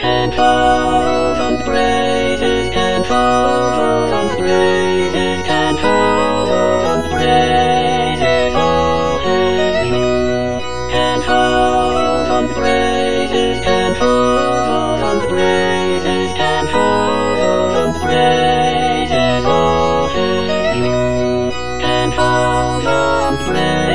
and falls on the praises, and falls on the praises, and falls on the praises of his youth, and falls on the praises, and falls on the praises, and falls on the praises of his youth, and falls on the praises.